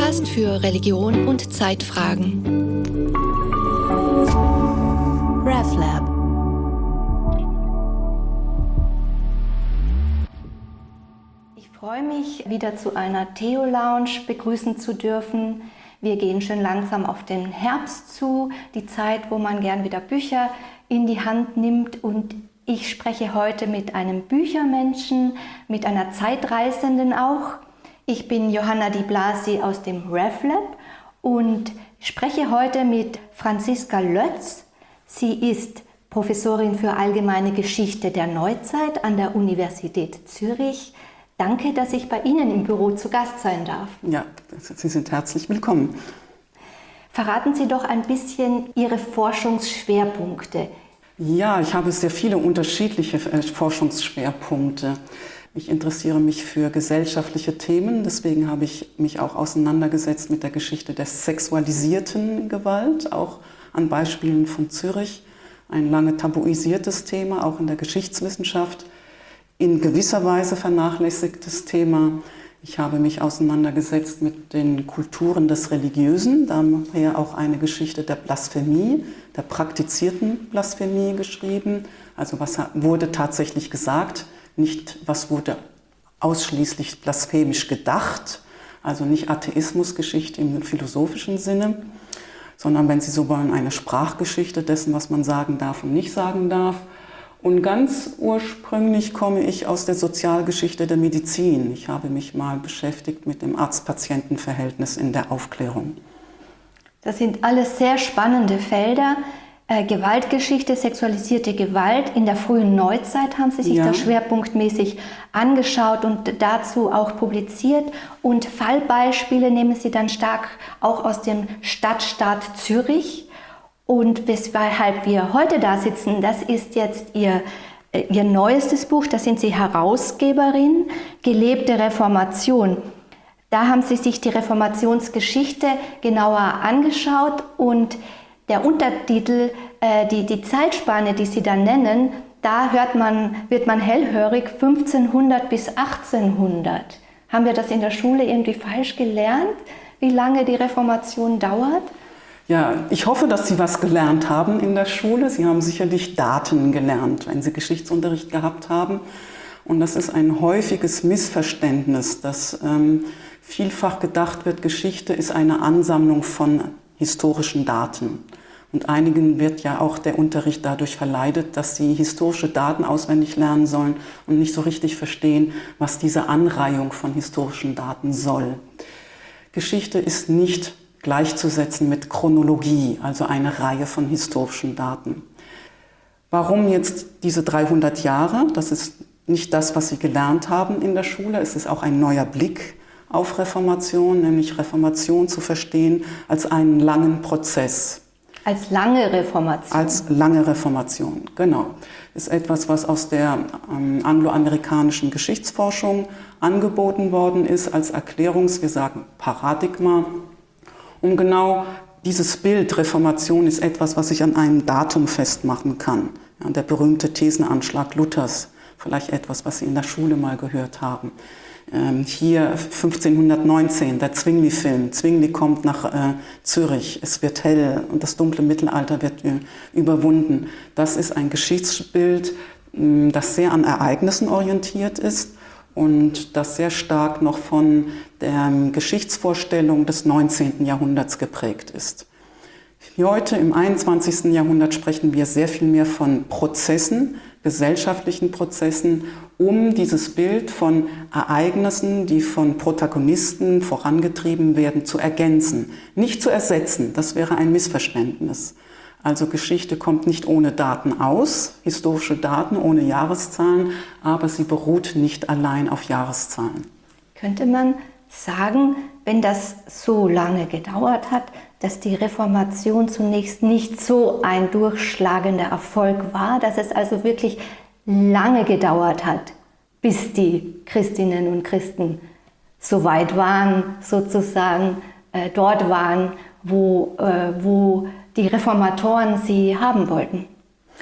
Podcast für Religion und Zeitfragen. RefLab. Ich freue mich, wieder zu einer Theo-Lounge begrüßen zu dürfen. Wir gehen schon langsam auf den Herbst zu, die Zeit, wo man gern wieder Bücher in die Hand nimmt. Und ich spreche heute mit einem Büchermenschen, mit einer Zeitreisenden auch. Ich bin Johanna Di Blasi aus dem RefLab und spreche heute mit Franziska Lötz. Sie ist Professorin für Allgemeine Geschichte der Neuzeit an der Universität Zürich. Danke, dass ich bei Ihnen im Büro zu Gast sein darf. Ja, Sie sind herzlich willkommen. Verraten Sie doch ein bisschen Ihre Forschungsschwerpunkte. Ja, ich habe sehr viele unterschiedliche Forschungsschwerpunkte. Ich interessiere mich für gesellschaftliche Themen, deswegen habe ich mich auch auseinandergesetzt mit der Geschichte der sexualisierten Gewalt, auch an Beispielen von Zürich. Ein lange tabuisiertes Thema, auch in der Geschichtswissenschaft, in gewisser Weise vernachlässigtes Thema. Ich habe mich auseinandergesetzt mit den Kulturen des Religiösen, daher auch eine Geschichte der Blasphemie, der praktizierten Blasphemie geschrieben. Also was wurde tatsächlich gesagt, nicht was wurde ausschließlich blasphemisch gedacht, also nicht Atheismusgeschichte im philosophischen Sinne, sondern, wenn Sie so wollen, eine Sprachgeschichte dessen, was man sagen darf und nicht sagen darf. Und ganz ursprünglich komme ich aus der Sozialgeschichte der Medizin. Ich habe mich mal beschäftigt mit dem Arzt-Patienten-Verhältnis in der Aufklärung. Das sind alles sehr spannende Felder. Gewaltgeschichte, sexualisierte Gewalt in der frühen Neuzeit haben Sie sich da schwerpunktmäßig angeschaut und dazu auch publiziert. Und Fallbeispiele nehmen Sie dann stark auch aus dem Stadtstaat Zürich. Und weshalb wir heute da sitzen, das ist jetzt Ihr neuestes Buch, da sind Sie Herausgeberin, Gelebte Reformation. Da haben Sie sich die Reformationsgeschichte genauer angeschaut und der Untertitel, die Zeitspanne, die Sie da nennen, da wird man hellhörig, 1500 bis 1800. Haben wir das in der Schule irgendwie falsch gelernt, wie lange die Reformation dauert? Ja, ich hoffe, dass Sie was gelernt haben in der Schule. Sie haben sicherlich Daten gelernt, wenn Sie Geschichtsunterricht gehabt haben. Und das ist ein häufiges Missverständnis, dass vielfach gedacht wird, Geschichte ist eine Ansammlung von historischen Daten. Und einigen wird ja auch der Unterricht dadurch verleitet, dass sie historische Daten auswendig lernen sollen und nicht so richtig verstehen, was diese Anreihung von historischen Daten soll. Geschichte ist nicht gleichzusetzen mit Chronologie, also eine Reihe von historischen Daten. Warum jetzt diese 300 Jahre? Das ist nicht das, was Sie gelernt haben in der Schule. Es ist auch ein neuer Blick auf Reformation, nämlich Reformation zu verstehen als einen langen Prozess. Als lange Reformation. Als lange Reformation, genau. Ist etwas, was aus der angloamerikanischen Geschichtsforschung angeboten worden ist, als wir sagen Paradigma, um genau dieses Bild, Reformation ist etwas, was ich an einem Datum festmachen kann. Ja, der berühmte Thesenanschlag Luthers, vielleicht etwas, was Sie in der Schule mal gehört haben. Hier 1519, der Zwingli-Film. Zwingli kommt nach Zürich, es wird hell und das dunkle Mittelalter wird überwunden. Das ist ein Geschichtsbild, das sehr an Ereignissen orientiert ist und das sehr stark noch von der Geschichtsvorstellung des 19. Jahrhunderts geprägt ist. Heute im 21. Jahrhundert sprechen wir sehr viel mehr von Prozessen, gesellschaftlichen Prozessen, um dieses Bild von Ereignissen, die von Protagonisten vorangetrieben werden, zu ergänzen. Nicht zu ersetzen, das wäre ein Missverständnis. Also Geschichte kommt nicht ohne Daten aus, historische Daten ohne Jahreszahlen, aber sie beruht nicht allein auf Jahreszahlen. Könnte man sagen, wenn das so lange gedauert hat, dass die Reformation zunächst nicht so ein durchschlagender Erfolg war, dass es also wirklich lange gedauert hat, bis die Christinnen und Christen so weit waren, sozusagen dort waren, wo die Reformatoren sie haben wollten?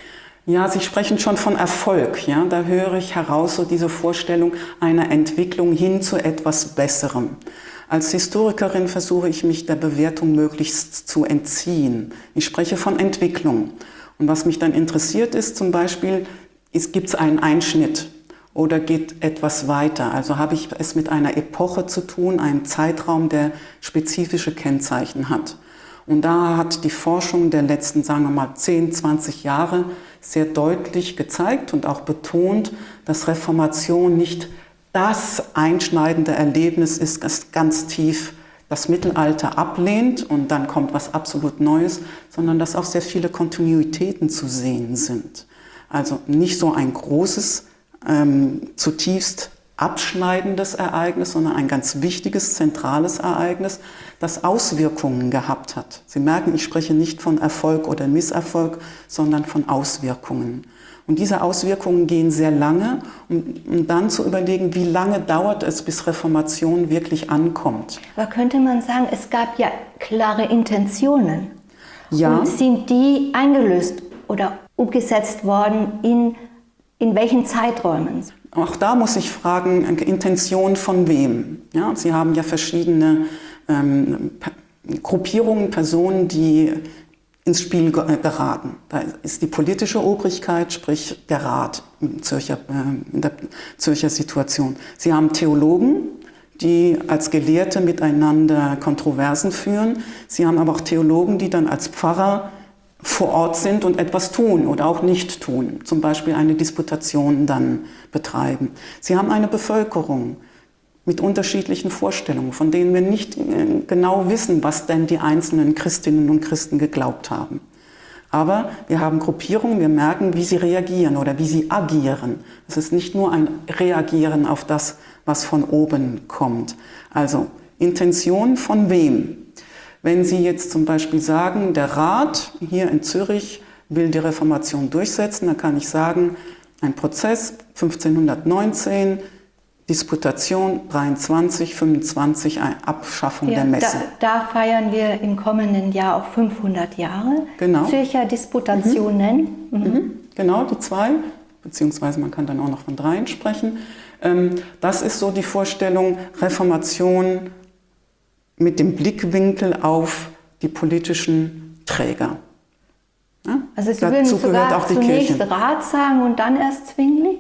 Ja, Sie sprechen schon von Erfolg. Ja? Da höre ich heraus so diese Vorstellung einer Entwicklung hin zu etwas Besserem. Als Historikerin versuche ich mich der Bewertung möglichst zu entziehen. Ich spreche von Entwicklung. Und was mich dann interessiert ist zum Beispiel, gibt es einen Einschnitt oder geht etwas weiter? Also habe ich es mit einer Epoche zu tun, einem Zeitraum, der spezifische Kennzeichen hat. Und da hat die Forschung der letzten, sagen wir mal, 10, 20 Jahre sehr deutlich gezeigt und auch betont, dass Reformation nicht das einschneidende Erlebnis ist, das ganz tief das Mittelalter ablehnt und dann kommt was absolut Neues, sondern dass auch sehr viele Kontinuitäten zu sehen sind. Also nicht so ein großes, zutiefst abschneidendes Ereignis, sondern ein ganz wichtiges, zentrales Ereignis, das Auswirkungen gehabt hat. Sie merken, ich spreche nicht von Erfolg oder Misserfolg, sondern von Auswirkungen. Und diese Auswirkungen gehen sehr lange, um dann zu überlegen, wie lange dauert es, bis Reformation wirklich ankommt. Aber könnte man sagen, es gab ja klare Intentionen. Ja. Und sind die eingelöst oder umgesetzt worden in welchen Zeiträumen? Auch da muss ich fragen, Intention von wem? Ja, Sie haben ja verschiedene Gruppierungen, Personen, die ins Spiel geraten. Da ist die politische Obrigkeit, sprich der Rat in der Zürcher Situation. Sie haben Theologen, die als Gelehrte miteinander Kontroversen führen. Sie haben aber auch Theologen, die dann als Pfarrer vor Ort sind und etwas tun oder auch nicht tun, zum Beispiel eine Disputation dann betreiben. Sie haben eine Bevölkerung mit unterschiedlichen Vorstellungen, von denen wir nicht genau wissen, was denn die einzelnen Christinnen und Christen geglaubt haben. Aber wir haben Gruppierungen, wir merken, wie sie reagieren oder wie sie agieren. Es ist nicht nur ein Reagieren auf das, was von oben kommt. Also Intention von wem? Wenn Sie jetzt zum Beispiel sagen, der Rat hier in Zürich will die Reformation durchsetzen, dann kann ich sagen, ein Prozess 1519, Disputation 23, 25, Abschaffung der Messe. Da feiern wir im kommenden Jahr auch 500 Jahre. Genau. Zürcher Disputationen. Genau, die 2, beziehungsweise man kann dann auch noch von 3 sprechen. Das ist so die Vorstellung, Reformation mit dem Blickwinkel auf die politischen Träger. Ja? Also Sie würden sogar zunächst Rat sagen und dann erst Zwingli?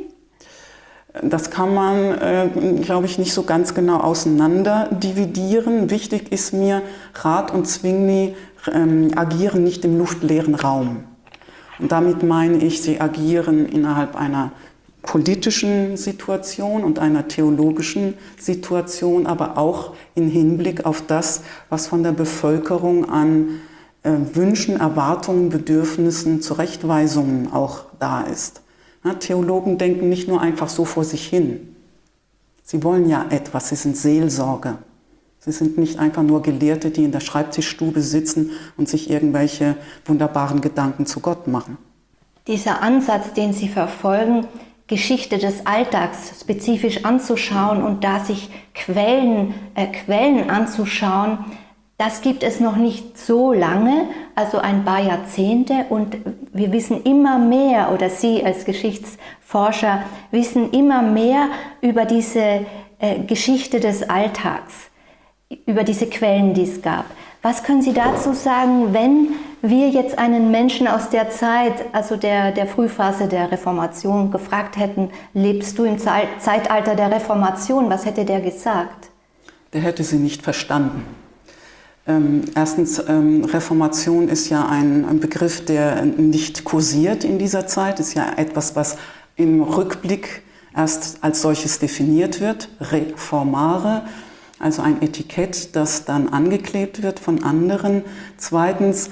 Das kann man, glaube ich, nicht so ganz genau auseinander dividieren. Wichtig ist mir, Rat und Zwingli agieren nicht im luftleeren Raum. Und damit meine ich, sie agieren innerhalb einer politischen Situation und einer theologischen Situation, aber auch im Hinblick auf das, was von der Bevölkerung an Wünschen, Erwartungen, Bedürfnissen, Zurechtweisungen auch da ist. Ja, Theologen denken nicht nur einfach so vor sich hin. Sie wollen ja etwas, sie sind Seelsorger. Sie sind nicht einfach nur Gelehrte, die in der Schreibtischstube sitzen und sich irgendwelche wunderbaren Gedanken zu Gott machen. Dieser Ansatz, den Sie verfolgen, Geschichte des Alltags spezifisch anzuschauen und da sich Quellen anzuschauen, das gibt es noch nicht so lange, also ein paar Jahrzehnte, und wir wissen immer mehr, oder Sie als Geschichtsforscher wissen immer mehr über diese Geschichte des Alltags, über diese Quellen, die es gab. Was können Sie dazu sagen, wenn wir jetzt einen Menschen aus der Zeit, also der Frühphase der Reformation, gefragt hätten, lebst du im Zeitalter der Reformation, was hätte der gesagt? Der hätte sie nicht verstanden. Erstens, Reformation ist ja ein Begriff, der nicht kursiert in dieser Zeit, ist ja etwas, was im Rückblick erst als solches definiert wird, Reformare, also ein Etikett, das dann angeklebt wird von anderen. Zweitens,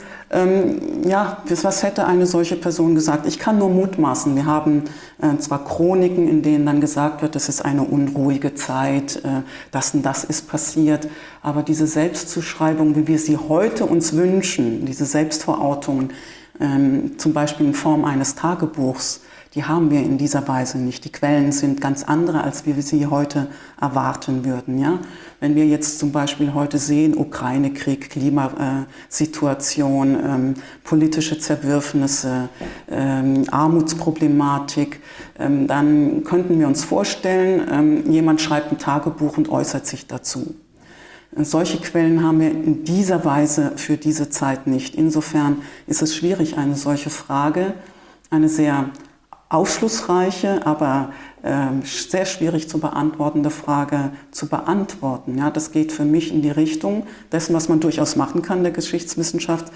was hätte eine solche Person gesagt? Ich kann nur mutmaßen. Wir haben zwar Chroniken, in denen dann gesagt wird, es ist eine unruhige Zeit, das und das ist passiert, aber diese Selbstzuschreibung, wie wir sie heute uns wünschen, diese Selbstverortung, zum Beispiel in Form eines Tagebuchs, Die haben wir in dieser Weise nicht. Die Quellen sind ganz andere, als wir sie heute erwarten würden. Ja? Wenn wir jetzt zum Beispiel heute sehen, Ukraine-Krieg, Klimasituation, politische Zerwürfnisse, Armutsproblematik, dann könnten wir uns vorstellen, jemand schreibt ein Tagebuch und äußert sich dazu. Solche Quellen haben wir in dieser Weise für diese Zeit nicht. Insofern ist es schwierig, eine solche Frage, eine sehr aufschlussreiche, aber sehr schwierig zu beantwortende Frage zu beantworten. Ja, das geht für mich in die Richtung dessen, was man durchaus machen kann in der Geschichtswissenschaft,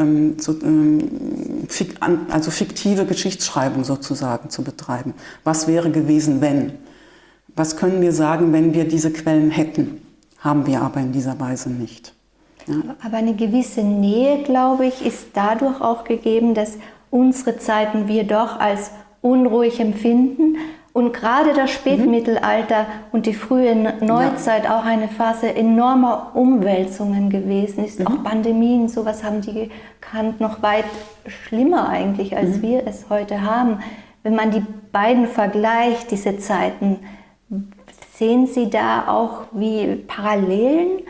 also fiktive Geschichtsschreibung sozusagen zu betreiben. Was wäre gewesen, wenn? Was können wir sagen, wenn wir diese Quellen hätten? Haben wir aber in dieser Weise nicht. Ja. Aber eine gewisse Nähe, glaube ich, ist dadurch auch gegeben, dass unsere Zeiten wir doch als unruhig empfinden und gerade das Spätmittelalter und die frühe Neuzeit auch eine Phase enormer Umwälzungen gewesen ist. Auch Pandemien, sowas haben die gekannt, noch weit schlimmer eigentlich, als wir es heute haben. Wenn man die beiden vergleicht, diese Zeiten, sehen Sie da auch wie Parallelen?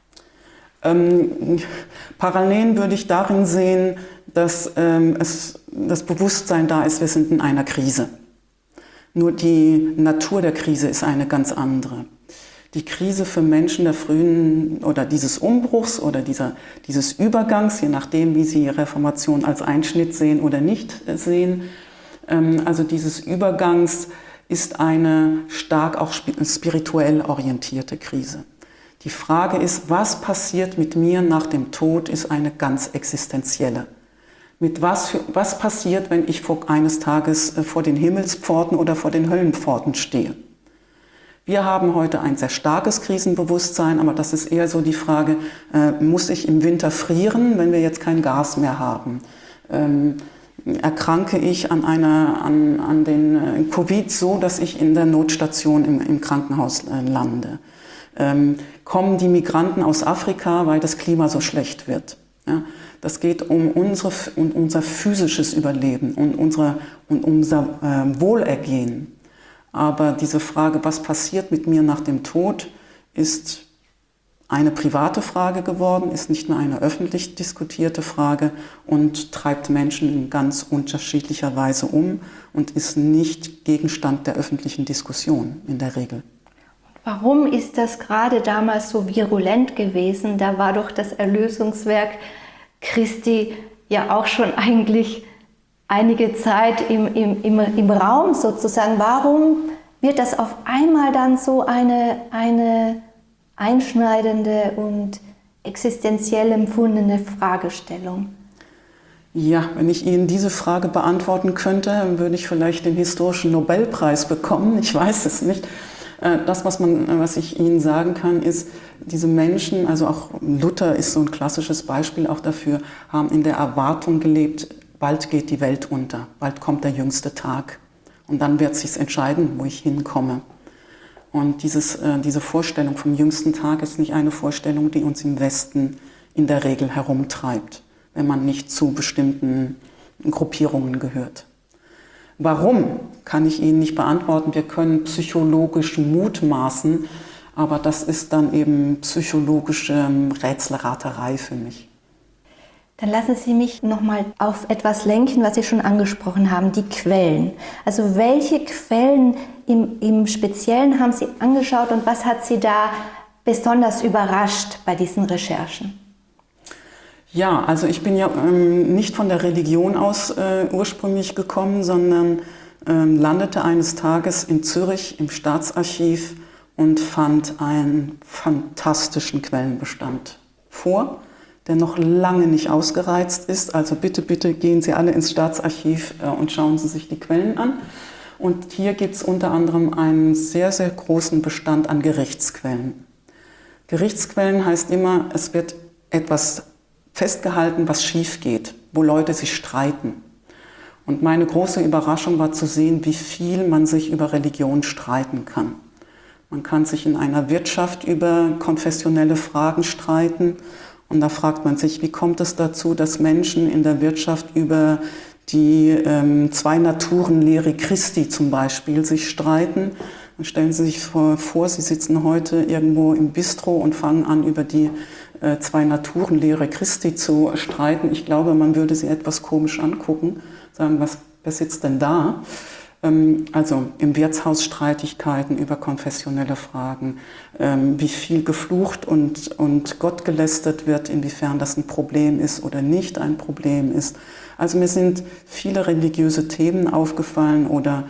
Parallelen würde ich darin sehen, dass das Bewusstsein da ist, wir sind in einer Krise. Nur die Natur der Krise ist eine ganz andere. Die Krise für Menschen der frühen oder dieses Umbruchs oder dieses Übergangs, je nachdem, wie sie Reformation als Einschnitt sehen oder nicht sehen, also dieses Übergangs ist eine stark auch spirituell orientierte Krise. Die Frage ist, was passiert mit mir nach dem Tod, ist eine ganz existenzielle. Mit was passiert, wenn ich eines Tages vor den Himmelspforten oder vor den Höllenpforten stehe? Wir haben heute ein sehr starkes Krisenbewusstsein, aber das ist eher so die Frage, muss ich im Winter frieren, wenn wir jetzt kein Gas mehr haben? Erkranke ich an den Covid so, dass ich in der Notstation im Krankenhaus lande? Kommen die Migranten aus Afrika, weil das Klima so schlecht wird? Ja, das geht um unser physisches Überleben und unser Wohlergehen. Aber diese Frage, was passiert mit mir nach dem Tod, ist eine private Frage geworden, ist nicht mehr eine öffentlich diskutierte Frage und treibt Menschen in ganz unterschiedlicher Weise um und ist nicht Gegenstand der öffentlichen Diskussion in der Regel. Warum ist das gerade damals so virulent gewesen? Da war doch das Erlösungswerk Christi ja auch schon eigentlich einige Zeit im Raum sozusagen. Warum wird das auf einmal dann so eine einschneidende und existenziell empfundene Fragestellung? Ja, wenn ich Ihnen diese Frage beantworten könnte, dann würde ich vielleicht den historischen Nobelpreis bekommen. Ich weiß es nicht. Das, was ich Ihnen sagen kann, ist, diese Menschen, also auch Luther ist so ein klassisches Beispiel auch dafür, haben in der Erwartung gelebt, bald geht die Welt unter, bald kommt der jüngste Tag und dann wird es sich entscheiden, wo ich hinkomme. Und diese Vorstellung vom jüngsten Tag ist nicht eine Vorstellung, die uns im Westen in der Regel herumtreibt, wenn man nicht zu bestimmten Gruppierungen gehört. Warum, kann ich Ihnen nicht beantworten. Wir können psychologisch mutmaßen, aber das ist dann eben psychologische Rätselraterei für mich. Dann lassen Sie mich nochmal auf etwas lenken, was Sie schon angesprochen haben, die Quellen. Also welche Quellen im Speziellen haben Sie angeschaut und was hat Sie da besonders überrascht bei diesen Recherchen? Ja, also ich bin ja nicht von der Religion aus ursprünglich gekommen, sondern landete eines Tages in Zürich im Staatsarchiv und fand einen fantastischen Quellenbestand vor, der noch lange nicht ausgereizt ist. Also bitte, bitte gehen Sie alle ins Staatsarchiv und schauen Sie sich die Quellen an. Und hier gibt es unter anderem einen sehr, sehr großen Bestand an Gerichtsquellen. Gerichtsquellen heißt immer, es wird etwas festgehalten, was schief geht, wo Leute sich streiten. Und meine große Überraschung war zu sehen, wie viel man sich über Religion streiten kann. Man kann sich in einer Wirtschaft über konfessionelle Fragen streiten. Und da fragt man sich, wie kommt es dazu, dass Menschen in der Wirtschaft über die Zwei-Naturen-Lehre Christi zum Beispiel sich streiten. Dann stellen Sie sich vor, Sie sitzen heute irgendwo im Bistro und fangen an, über die Zwei-Naturen-Lehre Christi zu streiten. Ich glaube, man würde Sie etwas komisch angucken, sagen, wer sitzt denn da? Also im Wirtshaus Streitigkeiten über konfessionelle Fragen, wie viel geflucht und Gott gelästert wird, inwiefern das ein Problem ist oder nicht ein Problem ist. Also mir sind viele religiöse Themen aufgefallen oder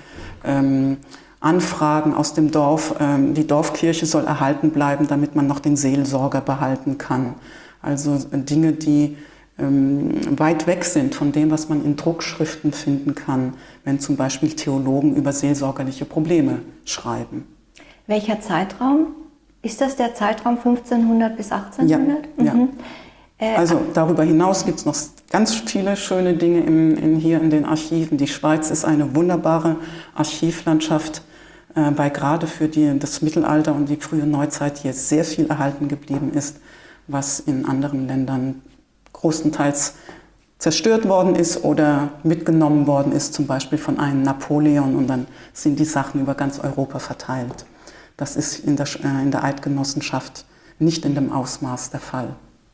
Anfragen aus dem Dorf, die Dorfkirche soll erhalten bleiben, damit man noch den Seelsorger behalten kann. Also Dinge, die weit weg sind von dem, was man in Druckschriften finden kann, wenn zum Beispiel Theologen über seelsorgerliche Probleme schreiben. Welcher Zeitraum? Ist das der Zeitraum 1500 bis 1800? Ja, ja. Also darüber hinaus gibt es noch ganz viele schöne Dinge hier in den Archiven. Die Schweiz ist eine wunderbare Archivlandschaft, weil gerade für das Mittelalter und die frühe Neuzeit hier sehr viel erhalten geblieben ist, was in anderen Ländern großenteils zerstört worden ist oder mitgenommen worden ist, zum Beispiel von einem Napoleon, und dann sind die Sachen über ganz Europa verteilt. Das ist in der Eidgenossenschaft nicht in dem Ausmaß der Fall.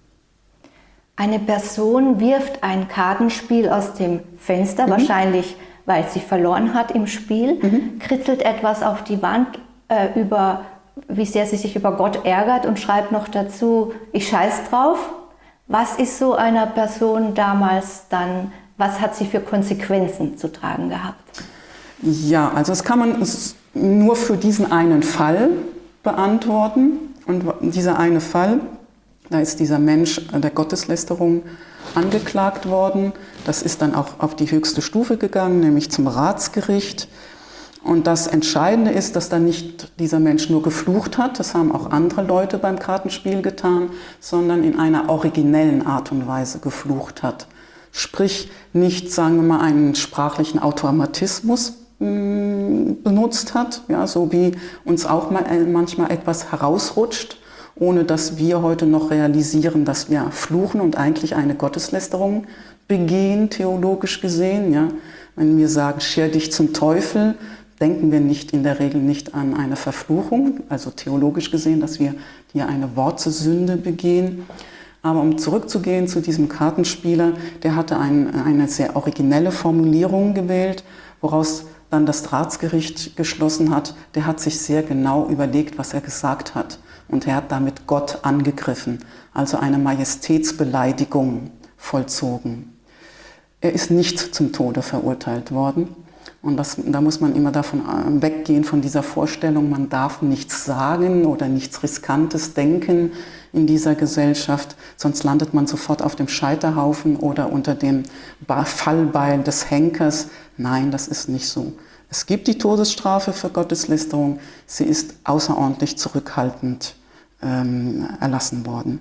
Eine Person wirft ein Kartenspiel aus dem Fenster, wahrscheinlich weil sie verloren hat im Spiel, kritzelt etwas auf die Wand über, wie sehr sie sich über Gott ärgert und schreibt noch dazu, ich scheiß drauf. Was ist so einer Person damals dann, was hat sie für Konsequenzen zu tragen gehabt? Ja, also das kann man nur für diesen einen Fall beantworten. Und dieser eine Fall, da ist dieser Mensch der Gotteslästerung angeklagt worden. Das ist dann auch auf die höchste Stufe gegangen, nämlich zum Ratsgericht. Und das Entscheidende ist, dass da nicht dieser Mensch nur geflucht hat, das haben auch andere Leute beim Kartenspiel getan, sondern in einer originellen Art und Weise geflucht hat. Sprich, nicht, sagen wir mal, einen sprachlichen Automatismus benutzt hat, ja, so wie uns auch manchmal etwas herausrutscht, ohne dass wir heute noch realisieren, dass wir fluchen und eigentlich eine Gotteslästerung begehen, theologisch gesehen. Ja. Wenn wir sagen, scher dich zum Teufel, denken wir in der Regel nicht an eine Verfluchung, also theologisch gesehen, dass wir hier eine Wortsünde begehen. Aber um zurückzugehen zu diesem Kartenspieler, der hatte eine sehr originelle Formulierung gewählt, woraus dann das Ratsgericht geschlossen hat, der hat sich sehr genau überlegt, was er gesagt hat. Und er hat damit Gott angegriffen, also eine Majestätsbeleidigung vollzogen. Er ist nicht zum Tode verurteilt worden. Und da muss man immer davon weggehen, von dieser Vorstellung, man darf nichts sagen oder nichts Riskantes denken in dieser Gesellschaft, sonst landet man sofort auf dem Scheiterhaufen oder unter dem Fallbeil des Henkers. Nein, das ist nicht so. Es gibt die Todesstrafe für Gotteslästerung, sie ist außerordentlich zurückhaltend erlassen worden.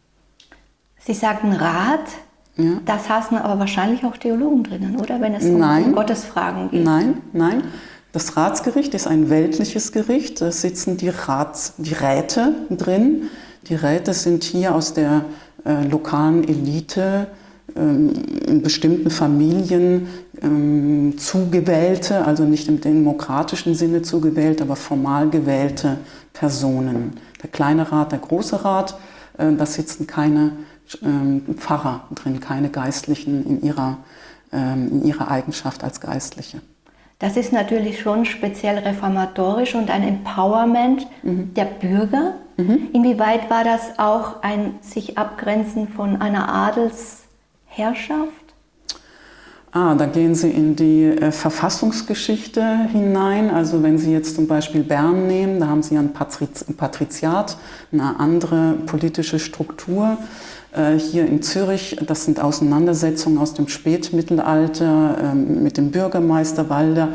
Sie sagten Rat. Ja. Das heißen aber wahrscheinlich auch Theologen drinnen, oder? Wenn es um Gottesfragen geht. Nein. Das Ratsgericht ist ein weltliches Gericht. Da sitzen die Räte drin. Die Räte sind hier aus der lokalen Elite, in bestimmten Familien zugewählte, also nicht im demokratischen Sinne zugewählt, aber formal gewählte Personen. Der kleine Rat, der große Rat, da sitzen keine Pfarrer drin, keine Geistlichen in ihrer Eigenschaft als Geistliche. Das ist natürlich schon speziell reformatorisch und ein Empowerment der Bürger. Inwieweit war das auch ein sich abgrenzen von einer Adelsherrschaft? Da gehen Sie in die Verfassungsgeschichte hinein. Also wenn Sie jetzt zum Beispiel Bern nehmen, da haben Sie ein Patriziat, eine andere politische Struktur. Hier in Zürich, das sind Auseinandersetzungen aus dem Spätmittelalter mit dem Bürgermeister Walder.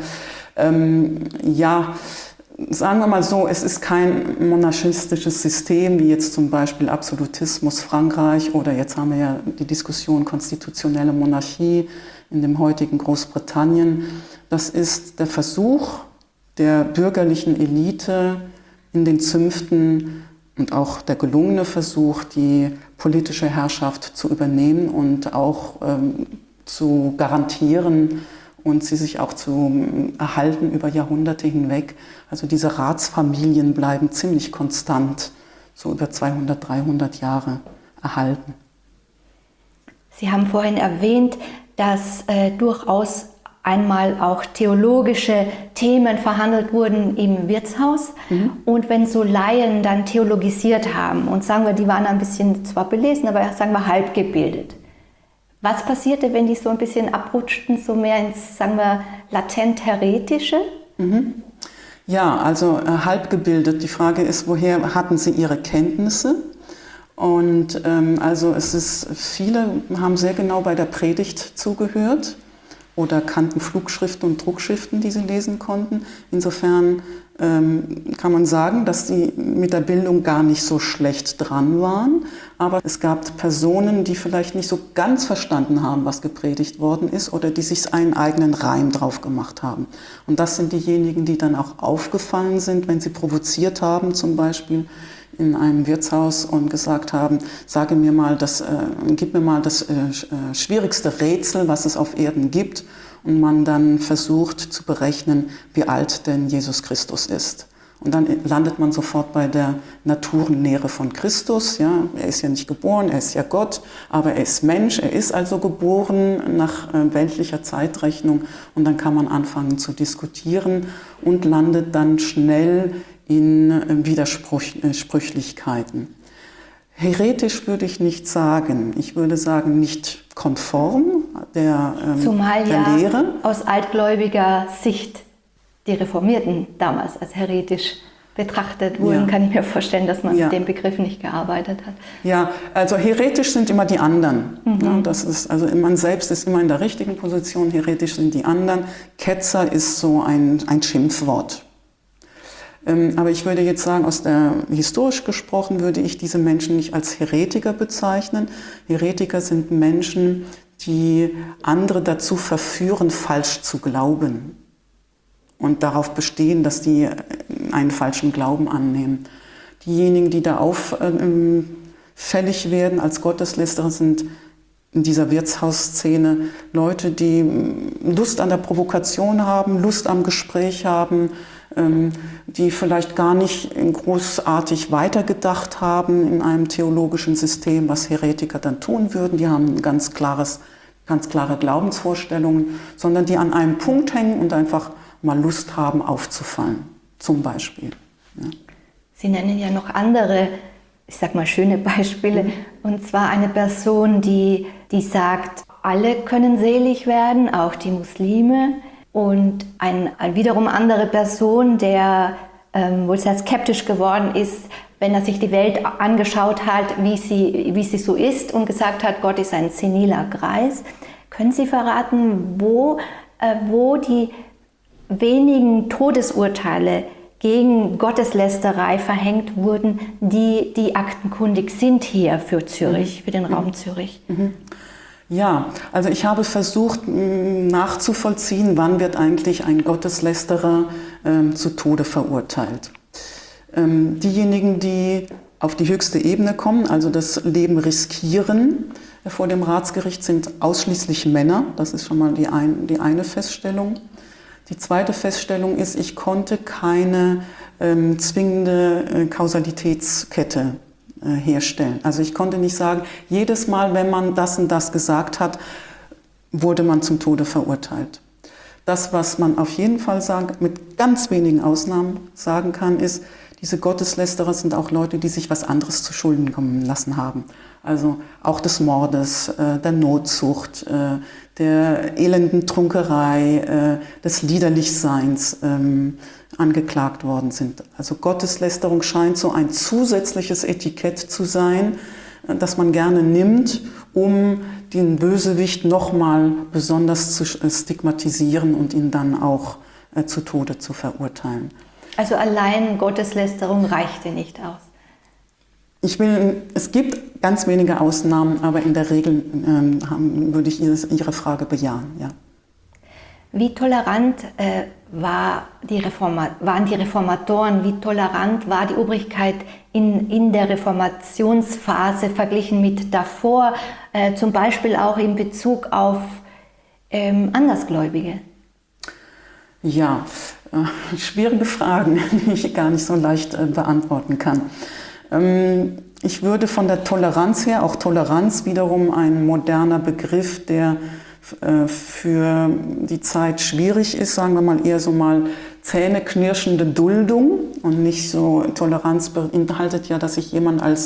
Ja, sagen wir mal so, es ist kein monarchistisches System, wie jetzt zum Beispiel Absolutismus Frankreich oder jetzt haben wir ja die Diskussion konstitutionelle Monarchie in dem heutigen Großbritannien. Das ist der Versuch der bürgerlichen Elite in den Zünften und auch der gelungene Versuch, die politische Herrschaft zu übernehmen und auch zu garantieren und sie sich auch zu erhalten über Jahrhunderte hinweg. Also diese Ratsfamilien bleiben ziemlich konstant, so über 200, 300 Jahre erhalten. Sie haben vorhin erwähnt, dass durchaus einmal auch theologische Themen verhandelt wurden im Wirtshaus. Und wenn so Laien dann theologisiert haben und sagen wir, die waren ein bisschen zwar belesen, aber sagen wir halb gebildet. Was passierte, wenn die so ein bisschen abrutschten, so mehr ins, sagen wir, latent Heretische? Ja, also halb gebildet. Die Frage ist, woher hatten sie ihre Kenntnisse? Und also viele haben sehr genau bei der Predigt zugehört oder kannten Flugschriften und Druckschriften, die sie lesen konnten. Insofern kann man sagen, dass sie mit der Bildung gar nicht so schlecht dran waren. Aber es gab Personen, die vielleicht nicht so ganz verstanden haben, was gepredigt worden ist oder die sich einen eigenen Reim drauf gemacht haben. Und das sind diejenigen, die dann auch aufgefallen sind, wenn sie provoziert haben, zum Beispiel in einem Wirtshaus und gesagt haben, gib mir mal das schwierigste Rätsel, was es auf Erden gibt. Und man dann versucht zu berechnen, wie alt denn Jesus Christus ist. Und dann landet man sofort bei der Naturlehre von Christus. Ja, er ist ja nicht geboren, er ist ja Gott, aber er ist Mensch, er ist also geboren nach weltlicher Zeitrechnung. Und dann kann man anfangen zu diskutieren und landet dann schnell in Widersprüchlichkeiten. Heretisch würde ich nicht sagen. Ich würde sagen, nicht konform der Lehre. Aus altgläubiger Sicht die Reformierten damals als heretisch betrachtet wurden, kann ich mir vorstellen, dass man mit dem Begriff nicht gearbeitet hat. Ja, also heretisch sind immer die anderen. Ja, das ist, also man selbst ist immer in der richtigen Position, heretisch sind die anderen. Ketzer ist so ein Schimpfwort. Aber ich würde jetzt sagen, historisch gesprochen würde ich diese Menschen nicht als Heretiker bezeichnen. Heretiker sind Menschen, die andere dazu verführen, falsch zu glauben und darauf bestehen, dass die einen falschen Glauben annehmen. Diejenigen, die da auffällig werden als Gotteslästerer, sind in dieser Wirtshausszene Leute, die Lust an der Provokation haben, Lust am Gespräch haben, die vielleicht gar nicht großartig weitergedacht haben in einem theologischen System, was Heretiker dann tun würden. Die haben ganz klare Glaubensvorstellungen, sondern die an einem Punkt hängen und einfach mal Lust haben, aufzufallen, zum Beispiel. Ja. Sie nennen ja noch andere, ich sag mal, schöne Beispiele, und zwar eine Person, die sagt, alle können selig werden, auch die Muslime. Und eine wiederum andere Person, der wohl sehr skeptisch geworden ist, wenn er sich die Welt angeschaut hat, wie sie so ist und gesagt hat, Gott ist ein seniler Greis. Können Sie verraten, wo die wenigen Todesurteile gegen Gotteslästerei verhängt wurden, die aktenkundig sind hier für Zürich, für den Raum Zürich? Ja, also ich habe versucht nachzuvollziehen, wann wird eigentlich ein Gotteslästerer zu Tode verurteilt. Diejenigen, die auf die höchste Ebene kommen, also das Leben riskieren vor dem Ratsgericht, sind ausschließlich Männer. Das ist schon mal die eine Feststellung. Die zweite Feststellung ist, ich konnte keine zwingende Kausalitätskette herstellen. Also ich konnte nicht sagen, jedes Mal, wenn man das und das gesagt hat, wurde man zum Tode verurteilt. Das, was man auf jeden Fall mit ganz wenigen Ausnahmen sagen kann, ist, diese Gotteslästerer sind auch Leute, die sich was anderes zu Schulden kommen lassen haben. Also auch des Mordes, der Notzucht, der elenden Trunkerei, des Liederlichseins angeklagt worden sind. Also Gotteslästerung scheint so ein zusätzliches Etikett zu sein, das man gerne nimmt, um den Bösewicht nochmal besonders zu stigmatisieren und ihn dann auch zu Tode zu verurteilen. Also allein Gotteslästerung reichte nicht aus? Es gibt ganz wenige Ausnahmen, aber in der Regel würde ich Ihre Frage bejahen. Ja. Wie tolerant waren die Reformatoren, wie tolerant war die Obrigkeit in der Reformationsphase verglichen mit davor, zum Beispiel auch in Bezug auf Andersgläubige? Ja, schwierige Fragen, die ich gar nicht so leicht beantworten kann. Ich würde von der Toleranz her, auch Toleranz wiederum ein moderner Begriff, der für die Zeit schwierig ist, sagen wir mal eher so mal zähneknirschende Duldung und nicht so, Toleranz beinhaltet ja, dass ich jemanden als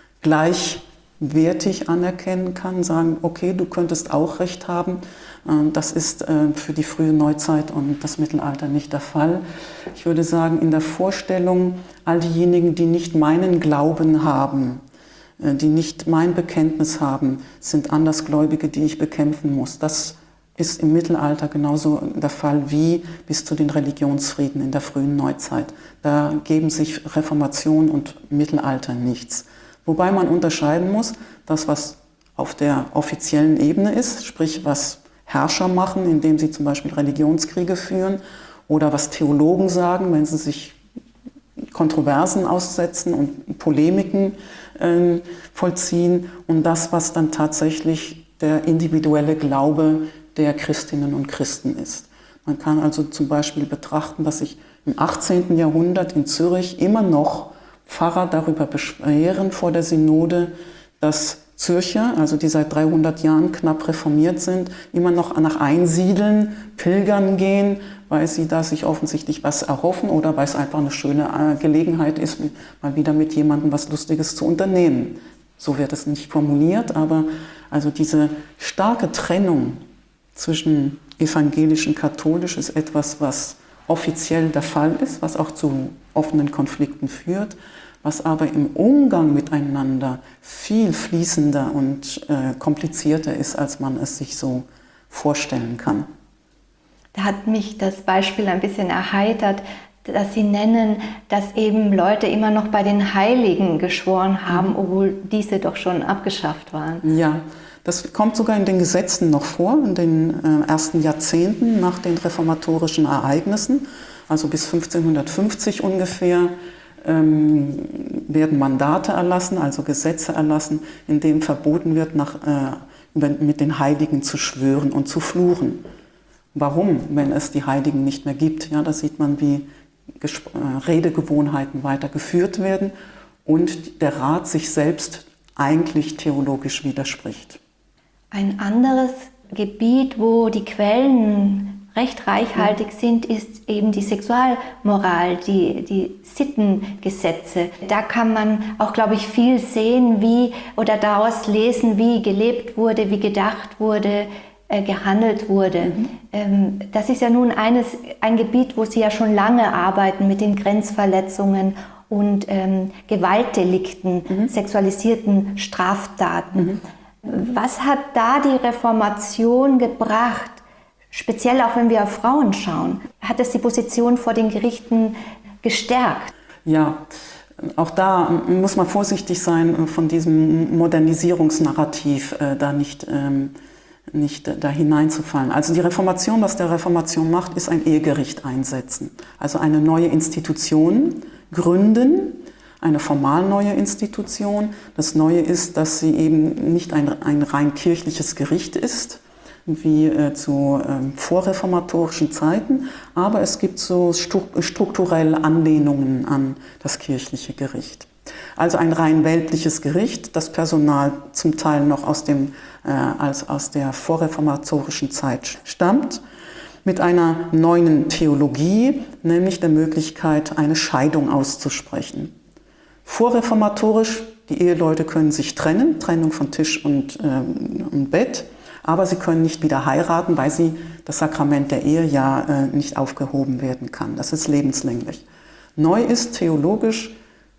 gleichwertig anerkennen kann, sagen, okay, du könntest auch Recht haben. Das ist für die frühe Neuzeit und das Mittelalter nicht der Fall. Ich würde sagen, in der Vorstellung, all diejenigen, die nicht meinen Glauben haben, die nicht mein Bekenntnis haben, sind Andersgläubige, die ich bekämpfen muss. Das ist im Mittelalter genauso der Fall wie bis zu den Religionsfrieden in der frühen Neuzeit. Da geben sich Reformation und Mittelalter nichts. Wobei man unterscheiden muss, das, was auf der offiziellen Ebene ist, sprich was Herrscher machen, indem sie zum Beispiel Religionskriege führen, oder was Theologen sagen, wenn sie sich Kontroversen aussetzen und Polemiken vollziehen, und das, was dann tatsächlich der individuelle Glaube der Christinnen und Christen ist. Man kann also zum Beispiel betrachten, dass sich im 18. Jahrhundert in Zürich immer noch Pfarrer darüber beschweren vor der Synode, dass Zürcher, also die seit 300 Jahren knapp reformiert sind, immer noch nach Einsiedeln, Pilgern gehen, weil sie da sich offensichtlich was erhoffen oder weil es einfach eine schöne Gelegenheit ist, mal wieder mit jemandem was Lustiges zu unternehmen. So wird es nicht formuliert, aber also diese starke Trennung zwischen evangelisch und katholisch ist etwas, was offiziell der Fall ist, was auch zu offenen Konflikten führt, was aber im Umgang miteinander viel fließender und komplizierter ist, als man es sich so vorstellen kann. Da hat mich das Beispiel ein bisschen erheitert, dass Sie nennen, dass eben Leute immer noch bei den Heiligen geschworen haben, obwohl diese doch schon abgeschafft waren. Ja, das kommt sogar in den Gesetzen noch vor, in den ersten Jahrzehnten nach den reformatorischen Ereignissen, also bis 1550 ungefähr, werden Mandate erlassen, also Gesetze erlassen, in denen verboten wird, mit den Heiligen zu schwören und zu fluchen. Warum, wenn es die Heiligen nicht mehr gibt? Ja, da sieht man, wie Redegewohnheiten weitergeführt werden und der Rat sich selbst eigentlich theologisch widerspricht. Ein anderes Gebiet, wo die Quellen recht reichhaltig sind, ist eben die Sexualmoral, die Sittengesetze. Da kann man auch, glaube ich, viel sehen, oder daraus lesen, wie gelebt wurde, wie gedacht wurde, gehandelt wurde. Das ist ja nun ein Gebiet, wo Sie ja schon lange arbeiten mit den Grenzverletzungen und Gewaltdelikten, sexualisierten Straftaten. Was hat da die Reformation gebracht? Speziell auch wenn wir auf Frauen schauen. Hat es die Position vor den Gerichten gestärkt? Ja, auch da muss man vorsichtig sein, von diesem Modernisierungsnarrativ da nicht da hineinzufallen. Also die Reformation, was der Reformation macht, ist ein Ehegericht einsetzen. Also eine neue Institution gründen, eine formal neue Institution. Das Neue ist, dass sie eben nicht ein rein kirchliches Gericht ist, wie zu vorreformatorischen Zeiten, aber es gibt so strukturelle Anlehnungen an das kirchliche Gericht. Also ein rein weltliches Gericht, das Personal zum Teil noch aus der vorreformatorischen Zeit stammt, mit einer neuen Theologie, nämlich der Möglichkeit, eine Scheidung auszusprechen. Vorreformatorisch, die Eheleute können sich trennen, Trennung von Tisch und Bett, aber sie können nicht wieder heiraten, weil das Sakrament der Ehe ja nicht aufgehoben werden kann. Das ist lebenslänglich. Neu ist theologisch,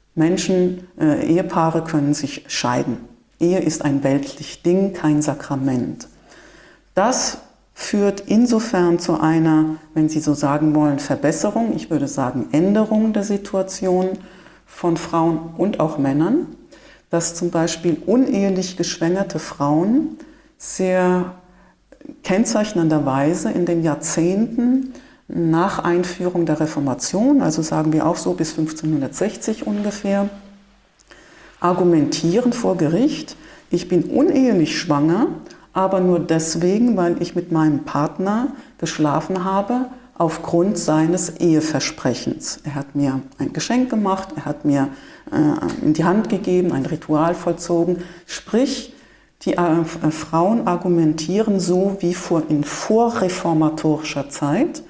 Ehepaare können sich scheiden. Ehe ist ein weltliches Ding, kein Sakrament. Das führt insofern zu einer, wenn Sie so sagen wollen, Verbesserung, ich würde sagen Änderung der Situation von Frauen und auch Männern, dass zum Beispiel unehelich geschwängerte Frauen sehr kennzeichnenderweise in den Jahrzehnten nach Einführung der Reformation, also sagen wir auch so bis 1560 ungefähr, argumentieren vor Gericht, ich bin unehelich schwanger, aber nur deswegen, weil ich mit meinem Partner geschlafen habe, aufgrund seines Eheversprechens. Er hat mir ein Geschenk gemacht, er hat mir in die Hand gegeben, ein Ritual vollzogen. Sprich, die Frauen argumentieren so wie in vorreformatorischer Zeit,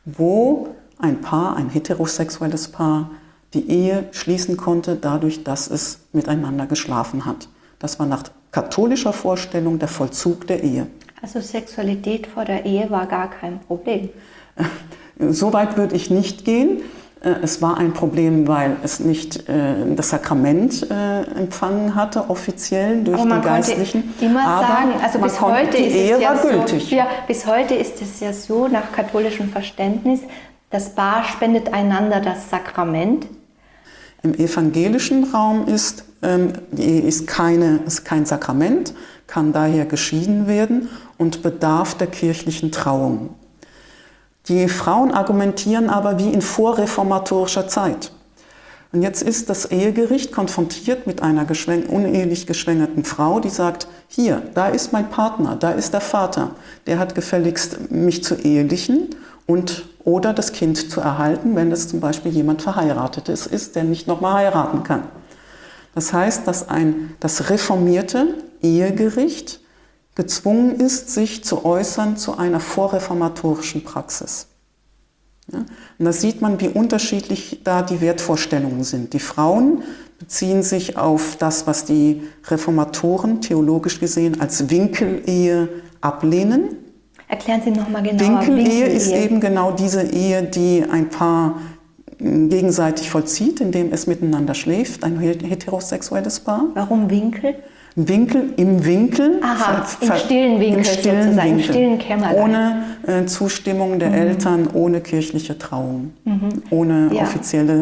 wo ein Paar, ein heterosexuelles Paar, die Ehe schließen konnte, dadurch, dass es miteinander geschlafen hat. Das war nach katholischer Vorstellung der Vollzug der Ehe. Also Sexualität vor der Ehe war gar kein Problem? So weit würde ich nicht gehen. Es war ein Problem, weil es nicht das Sakrament empfangen hatte, offiziell durch den Geistlichen. Aber man konnte immer sagen, also bis heute ist es ja gültig. So, ja, bis heute ist es ja so, nach katholischem Verständnis, das Paar spendet einander das Sakrament. Im evangelischen Raum ist die Ehe ist kein Sakrament, kann daher geschieden werden und bedarf der kirchlichen Trauung. Die Frauen argumentieren aber wie in vorreformatorischer Zeit. Und jetzt ist das Ehegericht konfrontiert mit einer unehelich geschwängerten Frau, die sagt, hier, da ist mein Partner, da ist der Vater, der hat gefälligst mich zu ehelichen oder das Kind zu erhalten, wenn es zum Beispiel jemand Verheiratetes ist, der nicht nochmal heiraten kann. Das heißt, dass das reformierte Ehegericht gezwungen ist, sich zu äußern zu einer vorreformatorischen Praxis. Ja? Und da sieht man, wie unterschiedlich da die Wertvorstellungen sind. Die Frauen beziehen sich auf das, was die Reformatoren theologisch gesehen als Winkelehe ablehnen. Erklären Sie nochmal genauer. Winkelehe ist eben genau diese Ehe, die ein Paar gegenseitig vollzieht, indem es miteinander schläft, ein heterosexuelles Paar. Warum Winkel? Winkel im Winkel. Aha, im stillen Winkel sozusagen, im stillen Kämmerlein. Ohne Zustimmung der Eltern, ohne kirchliche Trauung, ohne offizielle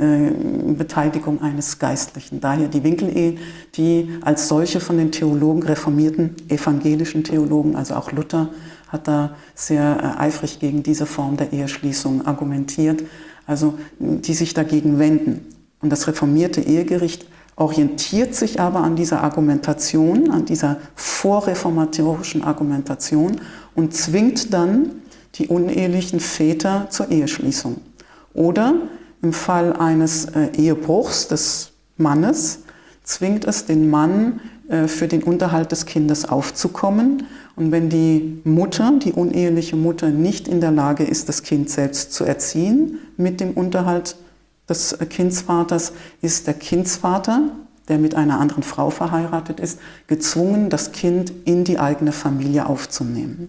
Beteiligung eines Geistlichen. Daher die Winkelehe, die als solche von den Theologen, reformierten evangelischen Theologen, also auch Luther, hat da sehr eifrig gegen diese Form der Eheschließung argumentiert, also die sich dagegen wenden. Und das reformierte Ehegericht orientiert sich aber an dieser Argumentation, an dieser vorreformatorischen Argumentation und zwingt dann die unehelichen Väter zur Eheschließung. Oder im Fall eines Ehebruchs des Mannes zwingt es den Mann, für den Unterhalt des Kindes aufzukommen. Und wenn die Mutter, die uneheliche Mutter, nicht in der Lage ist, das Kind selbst zu erziehen mit dem Unterhalt des Kindsvaters, ist der Kindsvater, der mit einer anderen Frau verheiratet ist, gezwungen, das Kind in die eigene Familie aufzunehmen.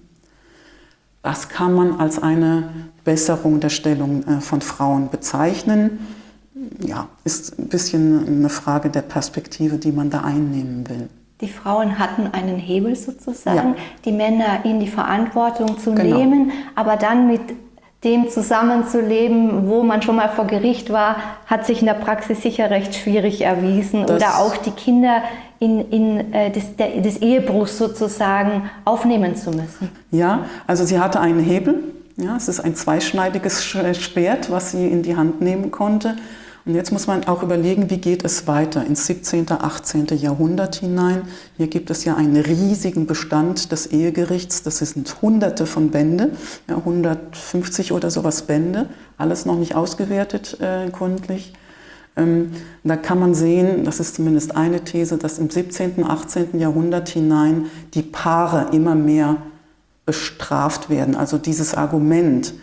Das kann man als eine Besserung der Stellung von Frauen bezeichnen. Ja, ist ein bisschen eine Frage der Perspektive, die man da einnehmen will. Die Frauen hatten einen Hebel sozusagen, die Männer in die Verantwortung zu nehmen, aber dann mit dem zusammenzuleben, wo man schon mal vor Gericht war, hat sich in der Praxis sicher recht schwierig erwiesen. Oder auch die Kinder des Ehebruchs sozusagen aufnehmen zu müssen. Ja, also sie hatte einen Hebel. Ja, es ist ein zweischneidiges Schwert, was sie in die Hand nehmen konnte. Und jetzt muss man auch überlegen, wie geht es weiter ins 17., 18. Jahrhundert hinein. Hier gibt es ja einen riesigen Bestand des Ehegerichts. Das sind Hunderte von Bände, ja, 150 oder sowas Bände, alles noch nicht ausgewertet gründlich. Da kann man sehen, das ist zumindest eine These, dass im 17., 18. Jahrhundert hinein die Paare immer mehr bestraft werden. Also dieses Argument,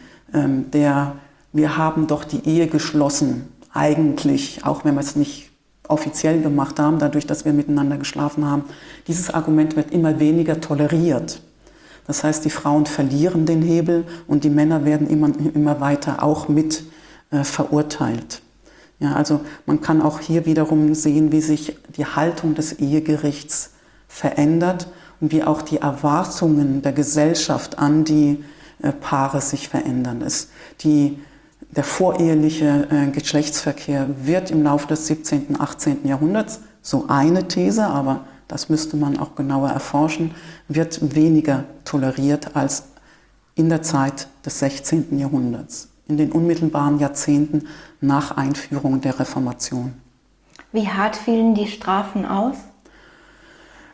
wir haben doch die Ehe geschlossen, eigentlich, auch wenn wir es nicht offiziell gemacht haben, dadurch, dass wir miteinander geschlafen haben, dieses Argument wird immer weniger toleriert. Das heißt, die Frauen verlieren den Hebel und die Männer werden immer weiter auch mit verurteilt. Ja, also man kann auch hier wiederum sehen, wie sich die Haltung des Ehegerichts verändert und wie auch die Erwartungen der Gesellschaft an die Paare sich verändern. Der voreheliche Geschlechtsverkehr wird im Laufe des 17., 18. Jahrhunderts, so eine These, aber das müsste man auch genauer erforschen, wird weniger toleriert als in der Zeit des 16. Jahrhunderts, in den unmittelbaren Jahrzehnten nach Einführung der Reformation. Wie hart fielen die Strafen aus?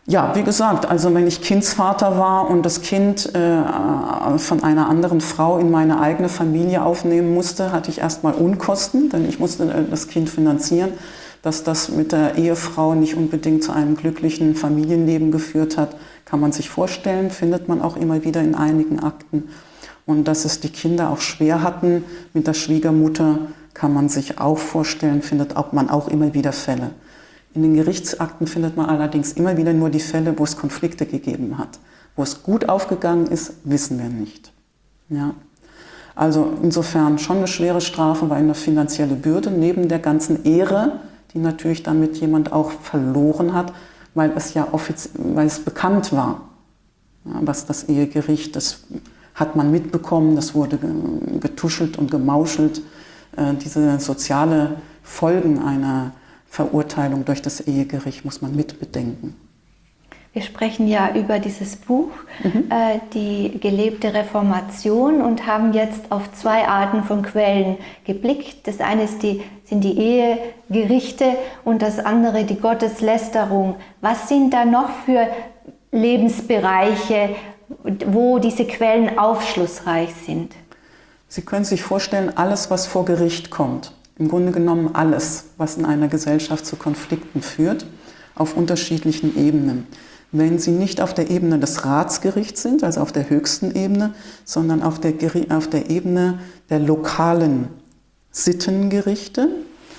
Ja, wie gesagt, also wenn ich Kindsvater war und das Kind von einer anderen Frau in meine eigene Familie aufnehmen musste, hatte ich erstmal Unkosten, denn ich musste das Kind finanzieren. Dass das mit der Ehefrau nicht unbedingt zu einem glücklichen Familienleben geführt hat, kann man sich vorstellen, findet man auch immer wieder in einigen Akten. Und dass es die Kinder auch schwer hatten mit der Schwiegermutter, kann man sich auch vorstellen, man auch immer wieder Fälle. In den Gerichtsakten findet man allerdings immer wieder nur die Fälle, wo es Konflikte gegeben hat. Wo es gut aufgegangen ist, wissen wir nicht. Ja. Also insofern schon eine schwere Strafe, weil eine finanzielle Bürde neben der ganzen Ehre, die natürlich damit jemand auch verloren hat, weil es ja weil es bekannt war, ja, was das Ehegericht, das hat man mitbekommen, das wurde getuschelt und gemauschelt. Diese soziale Folgen einer Verurteilung durch das Ehegericht muss man mitbedenken. Wir sprechen ja über dieses Buch, die gelebte Reformation, und haben jetzt auf zwei Arten von Quellen geblickt. Das eine sind die Ehegerichte und das andere die Gotteslästerung. Was sind da noch für Lebensbereiche, wo diese Quellen aufschlussreich sind? Sie können sich vorstellen, alles, was vor Gericht kommt, im Grunde genommen alles, was in einer Gesellschaft zu Konflikten führt, auf unterschiedlichen Ebenen. Wenn sie nicht auf der Ebene des Ratsgerichts sind, also auf der höchsten Ebene, sondern auf der Ebene der lokalen Sittengerichte,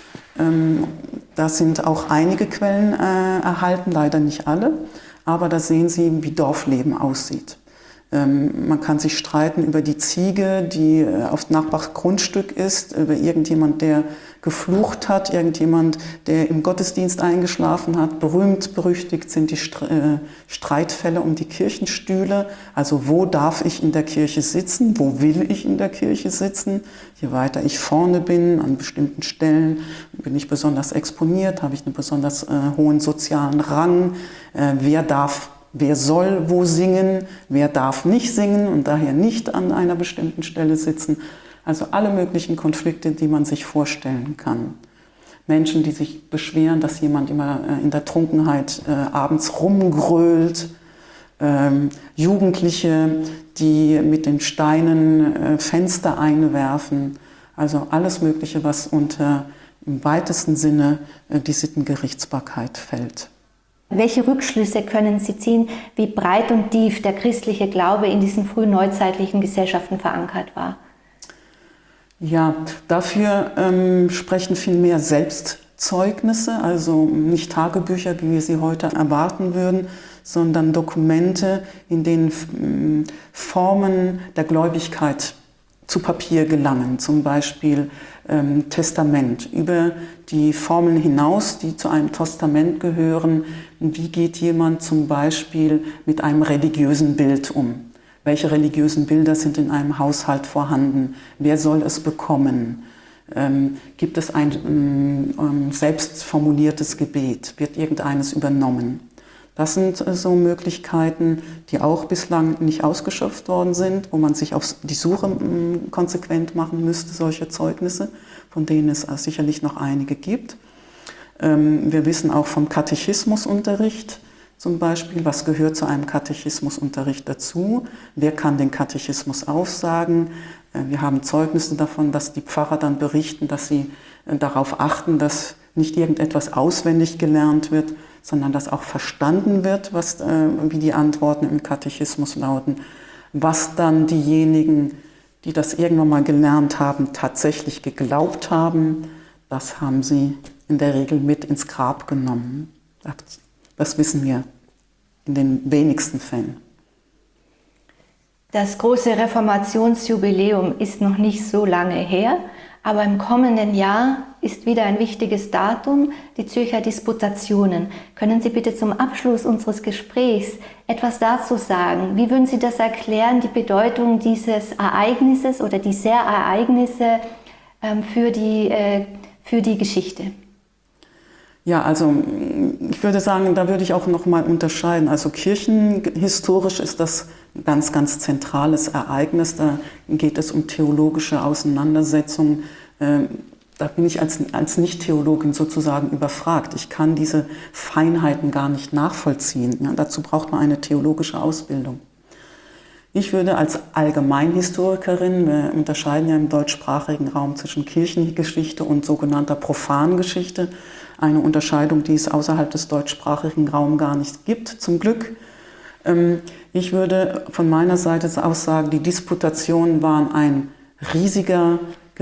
da sind auch einige Quellen erhalten, leider nicht alle, aber da sehen Sie, wie Dorfleben aussieht. Man kann sich streiten über die Ziege, die auf Nachbargrundstück ist, über irgendjemand, der geflucht hat, irgendjemand, der im Gottesdienst eingeschlafen hat. Berühmt, berüchtigt sind die Streitfälle um die Kirchenstühle. Also wo darf ich in der Kirche sitzen? Wo will ich in der Kirche sitzen? Je weiter ich vorne bin, an bestimmten Stellen, bin ich besonders exponiert, habe ich einen besonders hohen sozialen Rang. Wer soll wo singen, wer darf nicht singen und daher nicht an einer bestimmten Stelle sitzen. Also alle möglichen Konflikte, die man sich vorstellen kann. Menschen, die sich beschweren, dass jemand immer in der Trunkenheit abends rumgrölt. Jugendliche, die mit den Steinen Fenster einwerfen. Also alles Mögliche, was unter im weitesten Sinne die Sittengerichtsbarkeit fällt. Welche Rückschlüsse können Sie ziehen, wie breit und tief der christliche Glaube in diesen frühneuzeitlichen Gesellschaften verankert war? Ja, dafür sprechen viel mehr Selbstzeugnisse, also nicht Tagebücher, wie wir sie heute erwarten würden, sondern Dokumente, in denen Formen der Gläubigkeit zu Papier gelangen, zum Beispiel Testament, über die Formeln hinaus, die zu einem Testament gehören. Wie geht jemand zum Beispiel mit einem religiösen Bild um? Welche religiösen Bilder sind in einem Haushalt vorhanden? Wer soll es bekommen? Gibt es ein selbst formuliertes Gebet? Wird irgendeines übernommen? Das sind so Möglichkeiten, die auch bislang nicht ausgeschöpft worden sind, wo man sich auf die Suche konsequent machen müsste, solche Zeugnisse, von denen es sicherlich noch einige gibt. Wir wissen auch vom Katechismusunterricht zum Beispiel, was gehört zu einem Katechismusunterricht dazu, wer kann den Katechismus aufsagen. Wir haben Zeugnisse davon, dass die Pfarrer dann berichten, dass sie darauf achten, dass nicht irgendetwas auswendig gelernt wird, sondern dass auch verstanden wird, wie die Antworten im Katechismus lauten, was dann diejenigen, die das irgendwann mal gelernt haben, tatsächlich geglaubt haben, das haben sie in der Regel mit ins Grab genommen. Das wissen wir in den wenigsten Fällen. Das große Reformationsjubiläum ist noch nicht so lange her, aber im kommenden Jahr ist wieder ein wichtiges Datum, die Zürcher Disputationen. Können Sie bitte zum Abschluss unseres Gesprächs etwas dazu sagen? Wie würden Sie das erklären, die Bedeutung dieses Ereignisses oder dieser Ereignisse für die Geschichte? Ja, also ich würde sagen, da würde ich auch noch mal unterscheiden. Also kirchenhistorisch ist das ein ganz, ganz zentrales Ereignis. Da geht es um theologische Auseinandersetzungen da bin ich als Nicht-Theologin sozusagen überfragt. Ich kann diese Feinheiten gar nicht nachvollziehen. Ja, dazu braucht man eine theologische Ausbildung. Ich würde als Allgemeinhistorikerin, wir unterscheiden ja im deutschsprachigen Raum zwischen Kirchengeschichte und sogenannter Profangeschichte, eine Unterscheidung, die es außerhalb des deutschsprachigen Raums gar nicht gibt, zum Glück. Ich würde von meiner Seite aus sagen, die Disputationen waren ein riesiges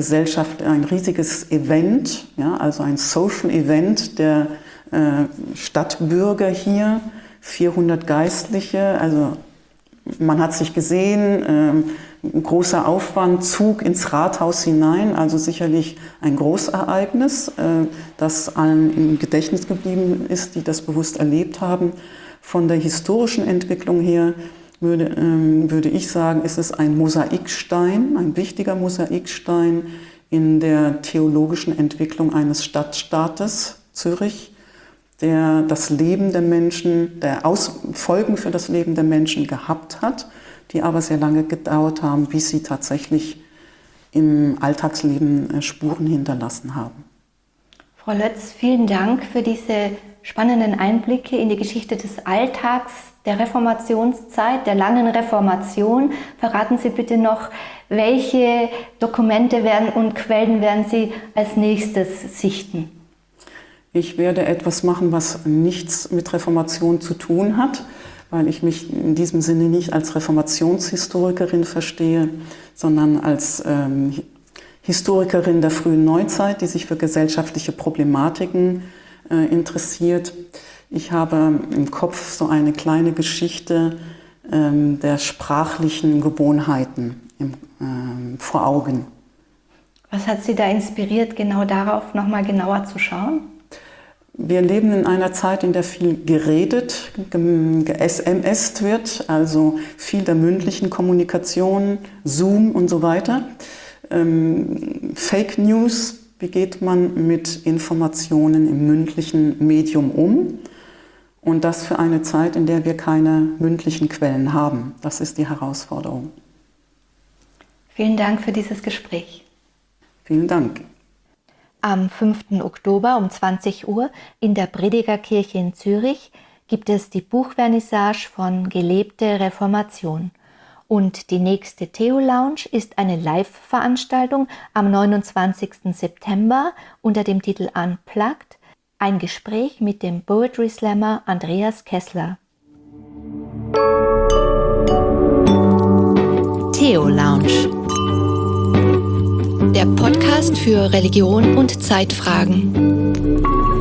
Event, ja, also ein Social Event der Stadtbürger hier, 400 Geistliche, also man hat sich gesehen, großer Aufwand, Zug ins Rathaus hinein, also sicherlich ein Großereignis, das allen im Gedächtnis geblieben ist, die das bewusst erlebt haben. Von der historischen Entwicklung her würde ich sagen, ist es ein Mosaikstein, ein wichtiger Mosaikstein in der theologischen Entwicklung eines Stadtstaates Zürich, der das Leben der Menschen, Folgen für das Leben der Menschen gehabt hat, die aber sehr lange gedauert haben, bis sie tatsächlich im Alltagsleben Spuren hinterlassen haben. Frau Lötz, vielen Dank für diese spannenden Einblicke in die Geschichte des Alltags, der Reformationszeit, der langen Reformation. Verraten Sie bitte noch, welche Dokumente und Quellen werden Sie als nächstes sichten? Ich werde etwas machen, was nichts mit Reformation zu tun hat, weil ich mich in diesem Sinne nicht als Reformationshistorikerin verstehe, sondern als Historikerin der frühen Neuzeit, die sich für gesellschaftliche Problematiken interessiert. Ich habe im Kopf so eine kleine Geschichte der sprachlichen Gewohnheiten vor Augen. Was hat Sie da inspiriert, genau darauf nochmal genauer zu schauen? Wir leben in einer Zeit, in der viel geredet, ge-SMSt wird, also viel der mündlichen Kommunikation, Zoom und so weiter. Fake News, wie geht man mit Informationen im mündlichen Medium um? Und das für eine Zeit, in der wir keine mündlichen Quellen haben. Das ist die Herausforderung. Vielen Dank für dieses Gespräch. Vielen Dank. Am 5. Oktober um 20 Uhr in der Predigerkirche in Zürich gibt es die Buchvernissage von Gelebte Reformation. Und die nächste Theo-Lounge ist eine Live-Veranstaltung am 29. September unter dem Titel Unplugged, ein Gespräch mit dem Poetry Slammer Andreas Kessler. Theo-Lounge, der Podcast für Religion und Zeitfragen.